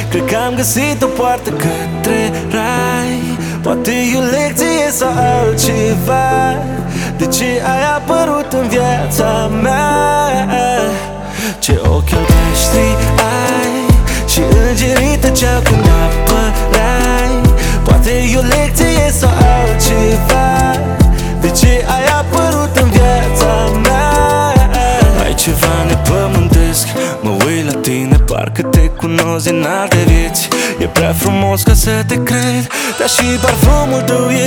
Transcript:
Cred că am găsit o poartă către rai. Poate e o lecție sau altceva. De ce ai apărut în viața mea? Ce ochi albaștri ai și îngerii tăceau când apărai. Poate e o lecție sau altceva. De ce ai apărut în viața mea? Ai ceva nepământesc, mă uit la tine, parcă te cunosc din alte vieți. E prea frumos ca să te cred, dar și parfumul tău e